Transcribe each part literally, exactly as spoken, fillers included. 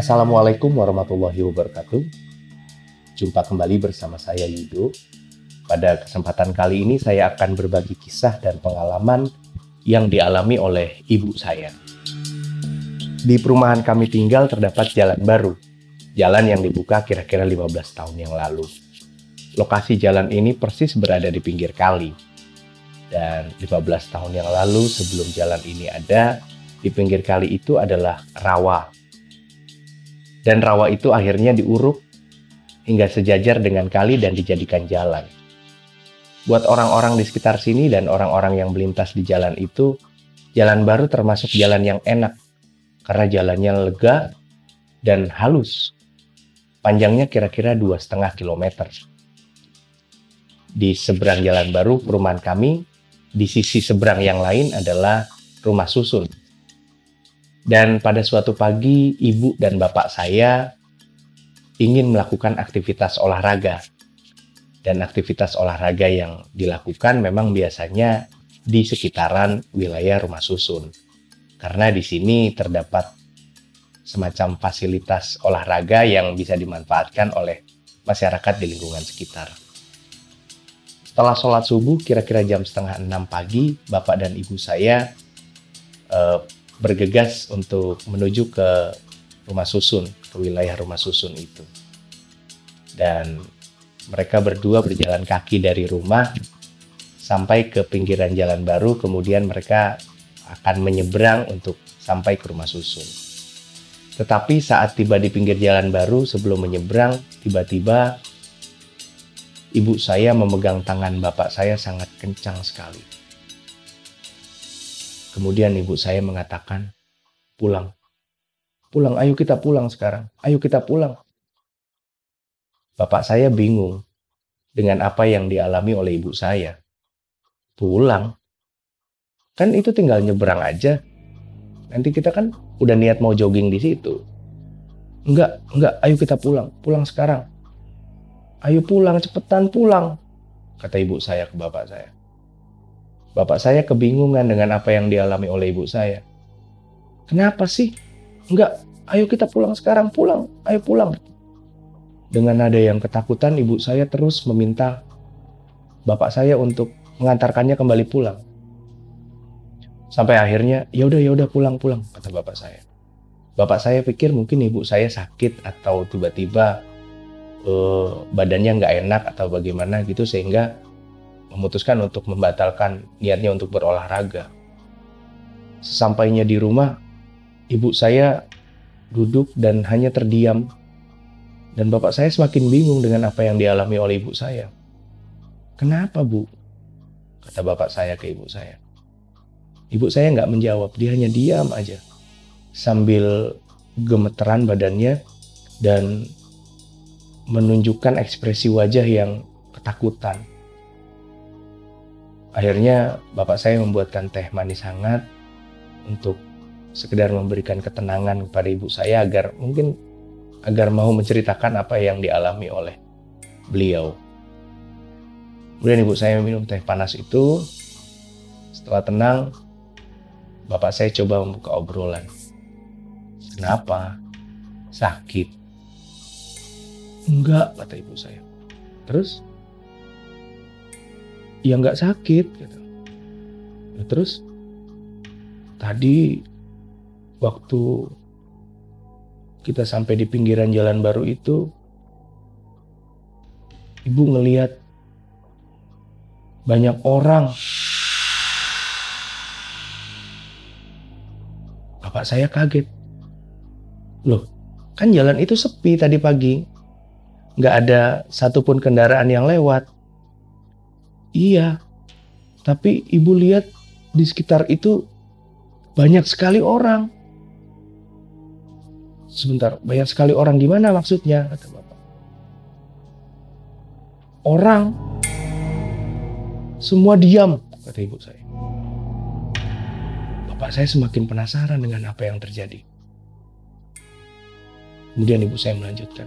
Assalamualaikum warahmatullahi wabarakatuh. Jumpa kembali bersama saya Yudo. Pada kesempatan kali ini saya akan berbagi kisah dan pengalaman yang dialami oleh ibu saya. Di perumahan kami tinggal terdapat jalan baru. Jalan yang dibuka kira-kira lima belas tahun yang lalu. Lokasi jalan ini persis berada di pinggir kali. Dan lima belas tahun yang lalu sebelum jalan ini ada, di pinggir kali itu adalah rawa. Dan rawa itu akhirnya diuruk hingga sejajar dengan kali dan dijadikan jalan. Buat orang-orang di sekitar sini dan orang-orang yang melintas di jalan itu, jalan baru termasuk jalan yang enak karena jalannya lega dan halus. Panjangnya kira-kira dua koma lima kilometer. Di seberang jalan baru perumahan kami, di sisi seberang yang lain adalah rumah susun. Dan pada suatu pagi, ibu dan bapak saya ingin melakukan aktivitas olahraga. Dan aktivitas olahraga yang dilakukan memang biasanya di sekitaran wilayah rumah susun. Karena di sini terdapat semacam fasilitas olahraga yang bisa dimanfaatkan oleh masyarakat di lingkungan sekitar. Setelah sholat subuh, kira-kira jam setengah enam pagi, bapak dan ibu saya eh, bergegas untuk menuju ke rumah susun, ke wilayah rumah susun itu. Dan mereka berdua berjalan kaki dari rumah sampai ke pinggiran jalan baru, kemudian mereka akan menyeberang untuk sampai ke rumah susun. Tetapi saat tiba di pinggir jalan baru, sebelum menyeberang, tiba-tiba ibu saya memegang tangan bapak saya sangat kencang sekali. Kemudian ibu saya mengatakan, pulang. Pulang, ayo kita pulang sekarang. Ayo kita pulang. Bapak saya bingung dengan apa yang dialami oleh ibu saya. Pulang? Kan itu tinggal nyebrang aja. Nanti kita kan udah niat mau jogging di situ. Enggak, enggak, ayo kita pulang. Pulang sekarang. Ayo pulang, cepetan pulang. Kata ibu saya ke bapak saya. Bapak saya kebingungan dengan apa yang dialami oleh ibu saya. Kenapa sih? Enggak, ayo kita pulang sekarang, pulang, ayo pulang. Dengan nada yang ketakutan, ibu saya terus meminta bapak saya untuk mengantarkannya kembali pulang. Sampai akhirnya, ya udah, ya udah pulang, pulang, kata bapak saya. Bapak saya pikir mungkin ibu saya sakit atau tiba-tiba uh, badannya nggak enak atau bagaimana gitu sehingga memutuskan untuk membatalkan niatnya untuk berolahraga. Sesampainya di rumah, ibu saya duduk dan hanya terdiam. Dan bapak saya semakin bingung dengan apa yang dialami oleh ibu saya. Kenapa, Bu? Kata bapak saya ke ibu saya. Ibu saya nggak menjawab, dia hanya diam aja. Sambil gemeteran badannya dan menunjukkan ekspresi wajah yang ketakutan. Akhirnya bapak saya membuatkan teh manis hangat untuk sekedar memberikan ketenangan kepada ibu saya agar mungkin agar mau menceritakan apa yang dialami oleh beliau. Kemudian ibu saya minum teh panas itu. Setelah tenang, bapak saya coba membuka obrolan. Kenapa? Sakit? Enggak, kata ibu saya. Terus? Ya nggak sakit gitu. Ya, terus tadi waktu kita sampai di pinggiran jalan baru itu, ibu ngelihat banyak orang. Bapak saya kaget. Loh, kan jalan itu sepi tadi pagi. Nggak ada satupun kendaraan yang lewat. Iya, tapi ibu lihat di sekitar itu banyak sekali orang. Sebentar, banyak sekali orang gimana maksudnya? Kata bapak. Orang, semua diam, kata ibu saya. Bapak saya semakin penasaran dengan apa yang terjadi. Kemudian ibu saya melanjutkan.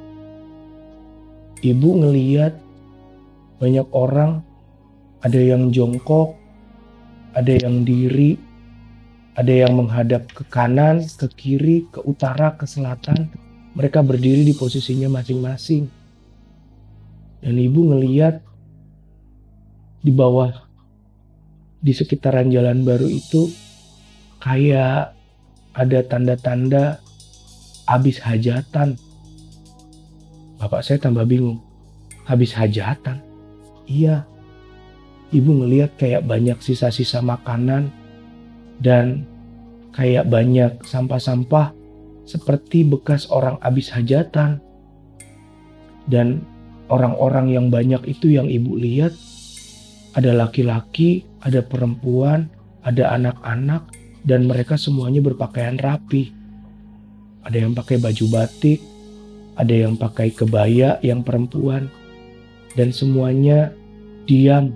Ibu ngelihat banyak orang, ada yang jongkok, ada yang diri, Ada yang menghadap ke kanan, ke kiri, ke utara, ke selatan. Mereka berdiri di posisinya masing-masing. Dan ibu ngeliat di bawah, di sekitaran jalan baru itu, kayak ada tanda-tanda habis hajatan. Bapak saya tambah bingung. Habis hajatan? Iya. Ibu ngeliat kayak banyak sisa-sisa makanan dan kayak banyak sampah-sampah seperti bekas orang habis hajatan. Dan orang-orang yang banyak itu yang ibu lihat ada laki-laki, ada perempuan, ada anak-anak, dan mereka semuanya berpakaian rapi. Ada yang pakai baju batik, ada yang pakai kebaya yang perempuan, dan semuanya diam.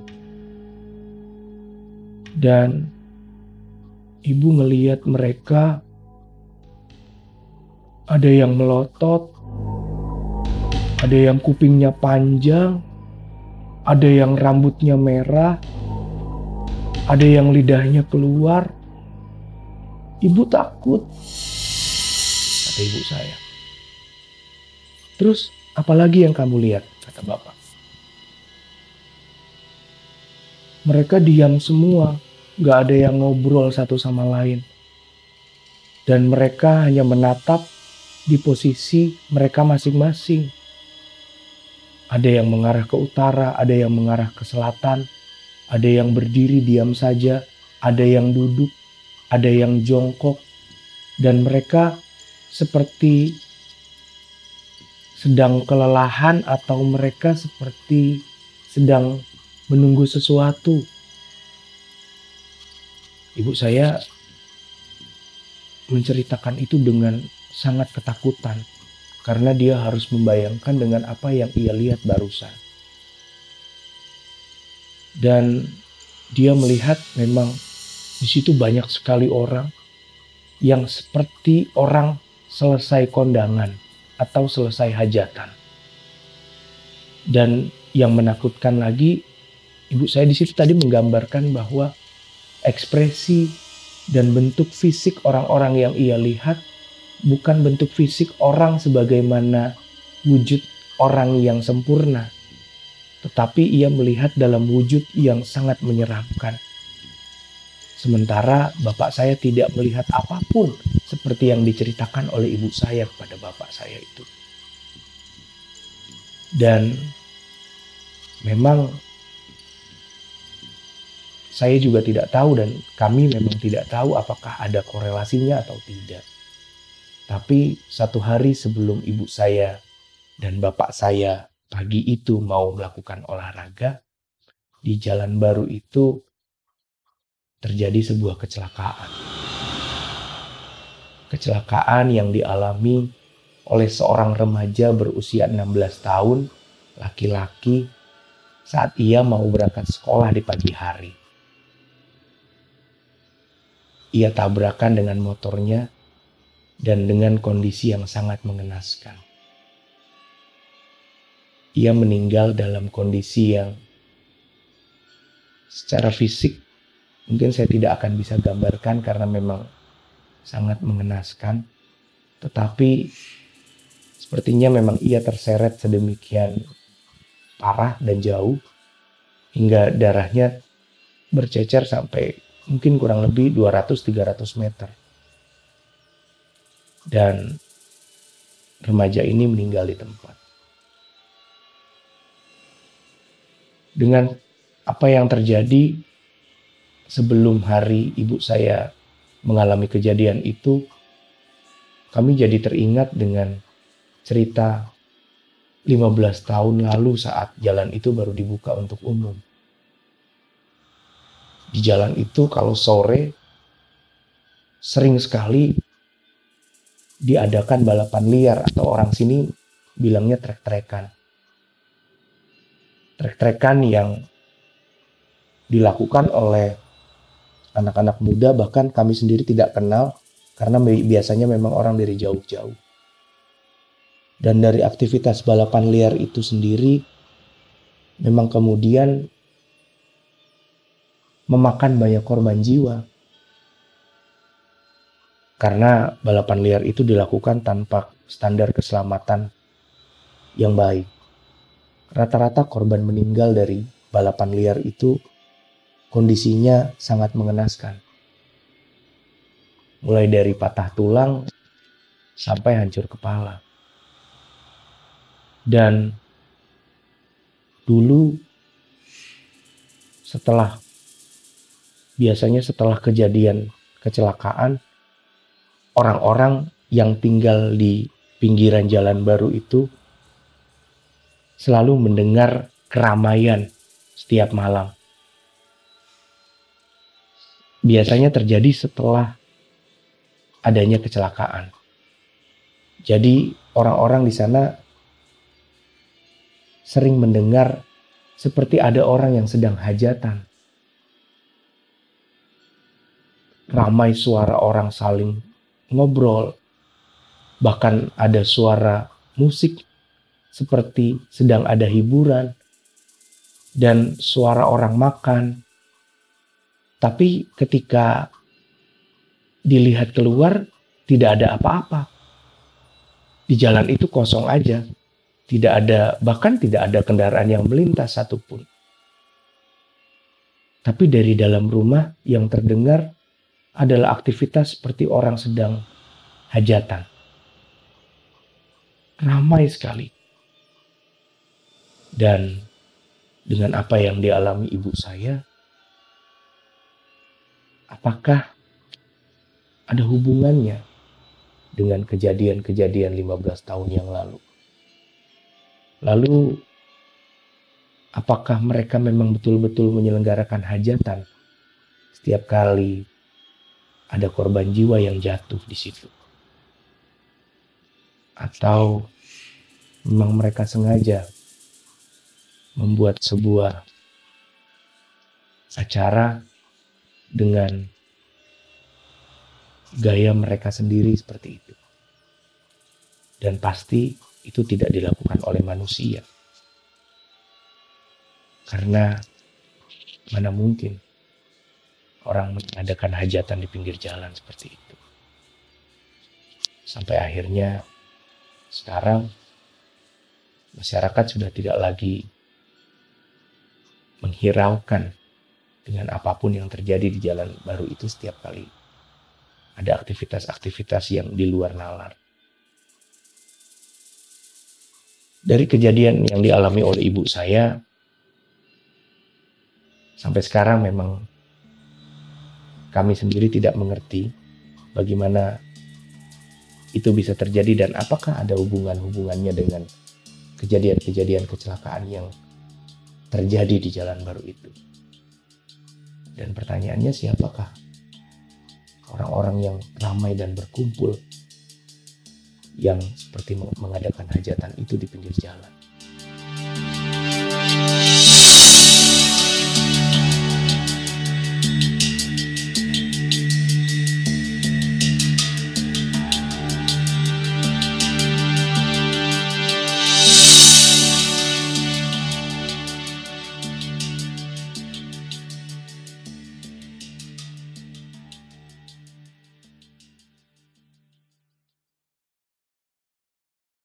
Dan ibu ngelihat mereka, ada yang melotot, ada yang kupingnya panjang, ada yang rambutnya merah, ada yang lidahnya keluar. Ibu takut, kata ibu saya. Terus apalagi yang kamu lihat, kata bapak. Mereka diam semua, gak ada yang ngobrol satu sama lain. Dan mereka hanya menatap di posisi mereka masing-masing. Ada yang mengarah ke utara, ada yang mengarah ke selatan, ada yang berdiri diam saja, ada yang duduk, ada yang jongkok, dan mereka seperti sedang kelelahan atau mereka seperti sedang menunggu sesuatu. Ibu saya menceritakan itu dengan sangat ketakutan karena dia harus membayangkan dengan apa yang ia lihat barusan. Dan dia melihat memang di situ banyak sekali orang yang seperti orang selesai kondangan atau selesai hajatan. Dan yang menakutkan lagi, ibu saya di situ tadi menggambarkan bahwa ekspresi dan bentuk fisik orang-orang yang ia lihat bukan bentuk fisik orang sebagaimana wujud orang yang sempurna, tetapi ia melihat dalam wujud yang sangat menyeramkan. Sementara bapak saya tidak melihat apapun seperti yang diceritakan oleh ibu saya kepada bapak saya itu. Dan memang saya juga tidak tahu dan kami memang tidak tahu apakah ada korelasinya atau tidak. Tapi satu hari sebelum ibu saya dan bapak saya pagi itu mau melakukan olahraga, di jalan baru itu terjadi sebuah kecelakaan. Kecelakaan yang dialami oleh seorang remaja berusia enam belas tahun, laki-laki, saat ia mau berangkat sekolah di pagi hari. Ia tabrakan dengan motornya dan dengan kondisi yang sangat mengenaskan. Ia meninggal dalam kondisi yang secara fisik mungkin saya tidak akan bisa gambarkan karena memang sangat mengenaskan. Tetapi sepertinya memang ia terseret sedemikian parah dan jauh hingga darahnya bercecer sampai mungkin kurang lebih dua ratus sampai tiga ratus meter. Dan remaja ini meninggal di tempat. Dengan apa yang terjadi sebelum hari ibu saya mengalami kejadian itu, kami jadi teringat dengan cerita lima belas tahun lalu saat jalan itu baru dibuka untuk umum. Di jalan itu kalau sore sering sekali diadakan balapan liar atau orang sini bilangnya trek-trekan. Trek-trekan yang dilakukan oleh anak-anak muda, bahkan kami sendiri tidak kenal karena biasanya memang orang dari jauh-jauh. Dan dari aktivitas balapan liar itu sendiri memang kemudian memakan banyak korban jiwa. Karena balapan liar itu dilakukan tanpa standar keselamatan yang baik. Rata-rata korban meninggal dari balapan liar itu kondisinya sangat mengenaskan. Mulai dari patah tulang sampai hancur kepala. Dan dulu setelah biasanya setelah kejadian kecelakaan, orang-orang yang tinggal di pinggiran jalan baru itu selalu mendengar keramaian setiap malam. Biasanya terjadi setelah adanya kecelakaan. Jadi orang-orang di sana sering mendengar seperti ada orang yang sedang hajatan. Ramai suara orang saling ngobrol. Bahkan ada suara musik seperti sedang ada hiburan. Dan suara orang makan. Tapi ketika dilihat keluar, tidak ada apa-apa. Di jalan itu kosong aja. Tidak ada, bahkan tidak ada kendaraan yang melintas satupun. Tapi dari dalam rumah yang terdengar adalah aktivitas seperti orang sedang hajatan. Ramai sekali. Dan dengan apa yang dialami ibu saya, apakah ada hubungannya dengan kejadian-kejadian lima belas tahun yang lalu? Lalu, apakah mereka memang betul-betul menyelenggarakan hajatan setiap kali ada korban jiwa yang jatuh di situ? Atau memang mereka sengaja membuat sebuah acara dengan gaya mereka sendiri seperti itu? Dan pasti itu tidak dilakukan oleh manusia. Karena mana mungkin orang mengadakan hajatan di pinggir jalan seperti itu. Sampai akhirnya sekarang masyarakat sudah tidak lagi menghiraukan dengan apapun yang terjadi di jalan baru itu setiap kali ada aktivitas-aktivitas yang di luar nalar. Dari kejadian yang dialami oleh ibu saya, sampai sekarang memang kami sendiri tidak mengerti bagaimana itu bisa terjadi dan apakah ada hubungan-hubungannya dengan kejadian-kejadian kecelakaan yang terjadi di jalan baru itu. Dan pertanyaannya, siapakah orang-orang yang ramai dan berkumpul yang seperti mengadakan hajatan itu di pinggir jalan?